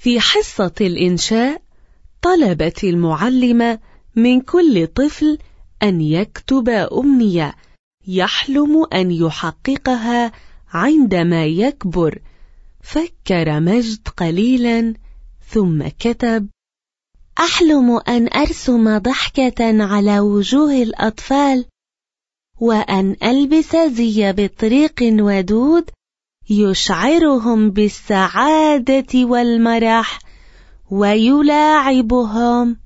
في حصة الإنشاء طلبت المعلمة من كل طفل أن يكتب أمنية يحلم أن يحققها عندما يكبر. فكر مجد قليلا ثم كتب: أحلم أن أرسم ضحكة على وجوه الأطفال، وأن ألبس زي بطريق ودود يشعرهم بالسعادة والمرح ويلاعبهم.